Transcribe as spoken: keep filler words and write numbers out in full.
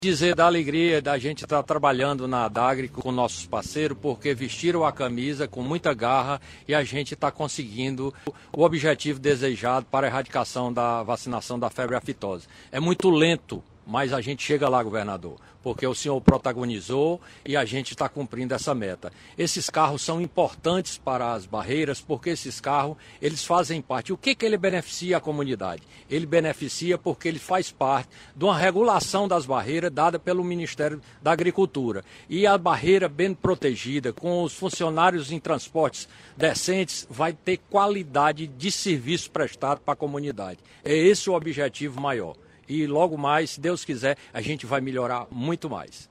Dizer da alegria da gente estar trabalhando na Adagri com nossos parceiros, porque vestiram a camisa com muita garra e a gente está conseguindo o objetivo desejado para a erradicação da vacinação da febre aftosa. É muito lento, mas a gente chega lá, governador, porque o senhor protagonizou e a gente está cumprindo essa meta. Esses carros são importantes para as barreiras, porque esses carros, eles fazem parte. O que que ele beneficia a comunidade? Ele beneficia porque ele faz parte de uma regulação das barreiras dada pelo Ministério da Agricultura. E a barreira bem protegida, com os funcionários em transportes decentes, vai ter qualidade de serviço prestado para a comunidade. É esse o objetivo maior. E logo mais, se Deus quiser, a gente vai melhorar muito mais.